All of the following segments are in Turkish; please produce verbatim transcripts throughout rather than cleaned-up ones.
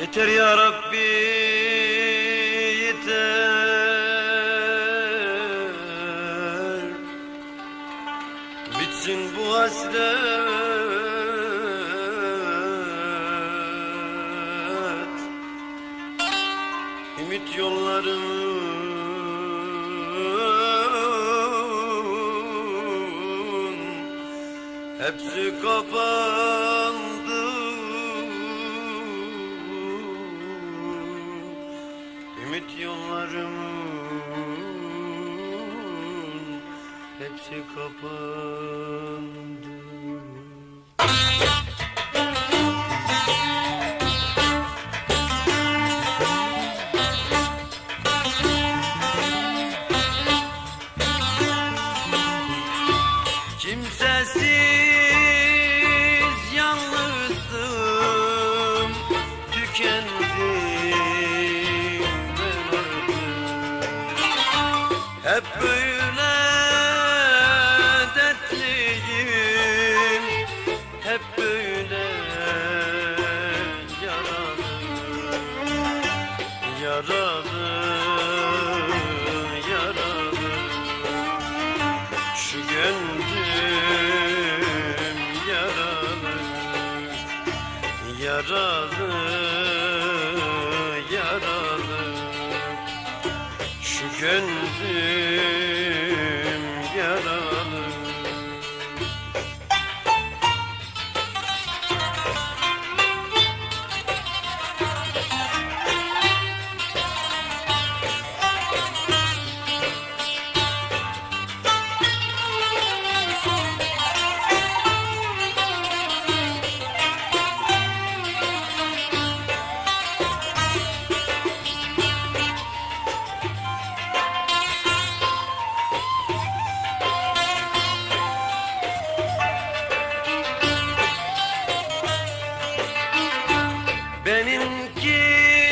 Yeter ya Rabbi, yeter. Bitsin bu hasret. Ümit yollarımın hepsi kapandı. Ümit yollarımın hepsi kapandı. Kimsesiz yalnızım, tükendim ben artık. Hep böyle dertliyim, hep böyle yaralı, yaralı, yaralı. Şu gönlüm yaralı, yaralı, yaralı. Şu gönlüm yaralı. Benimki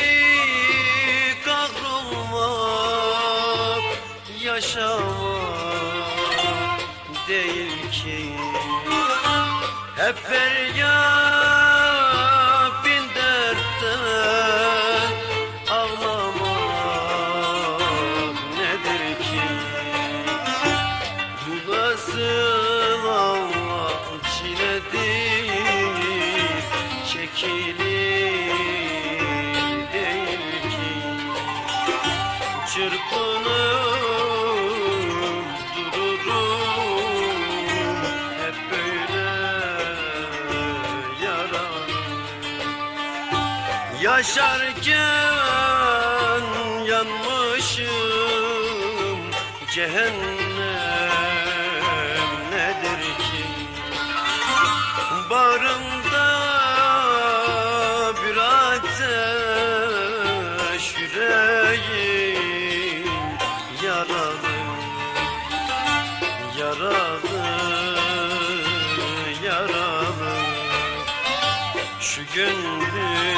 kahrolmak, yaşamak değil ki. Hep feryat bin dertten ağlamak nedir ki? Bu nasıl Allah çiledir, çekilir çırpınıp dururum, hep böyle yaralı. Yaşarken yanmışım, cehennem nedir ki? Bağrımda bir ateş, yüreğim yaralı, yaralı, yaralı. Şu gönlüm